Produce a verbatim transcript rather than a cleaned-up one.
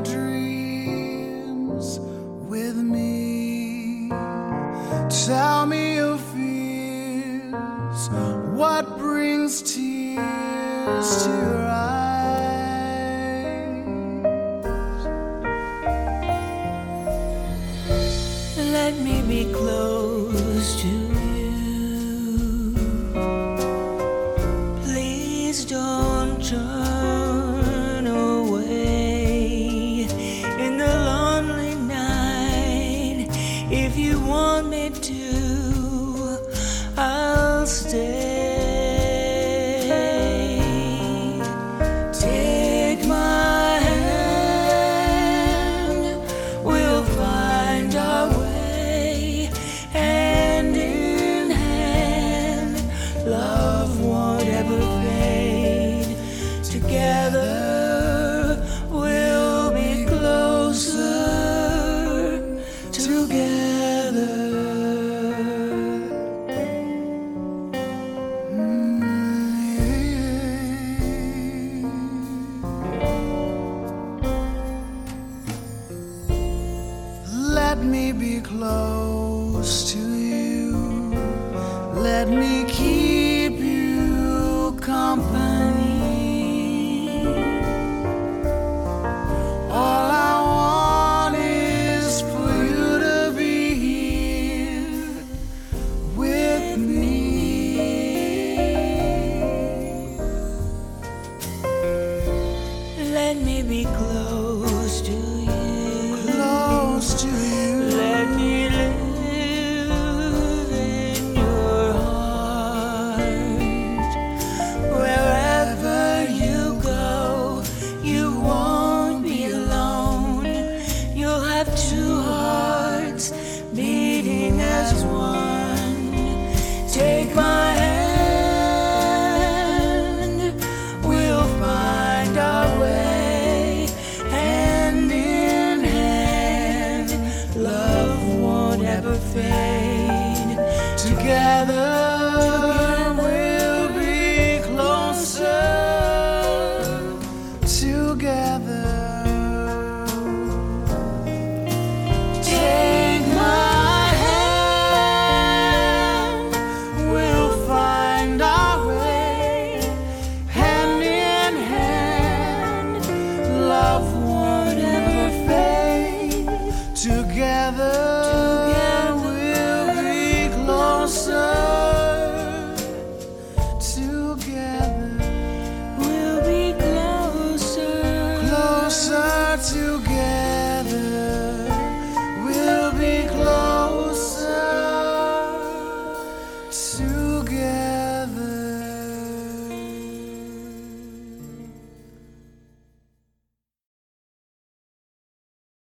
dreams with me. Tell me your fears. What brings tears to your eyes? Let me be close to you. Please don't turn away in the lonely night. If you want me to, I'll stay. Take my hand, we'll find our way, hand in hand. Love won't ever fade. Together we'll be closer. Together. Let me be close to you. Let me keep you company. All I want is for you to be here with me. Let me be close to you. Close to you. Let me live in your heart. Wherever you go, you won't be alone. You'll have two hearts beating as one. Take my hand, we'll find our way, hand in hand. Love won't ever fade. Together we'll be closer. Together. Take my hand, We'll find our way, hand in hand. Love won't ever fade. Together, we'll be closer. Together, we'll be closer. closer together. We'll be closer together.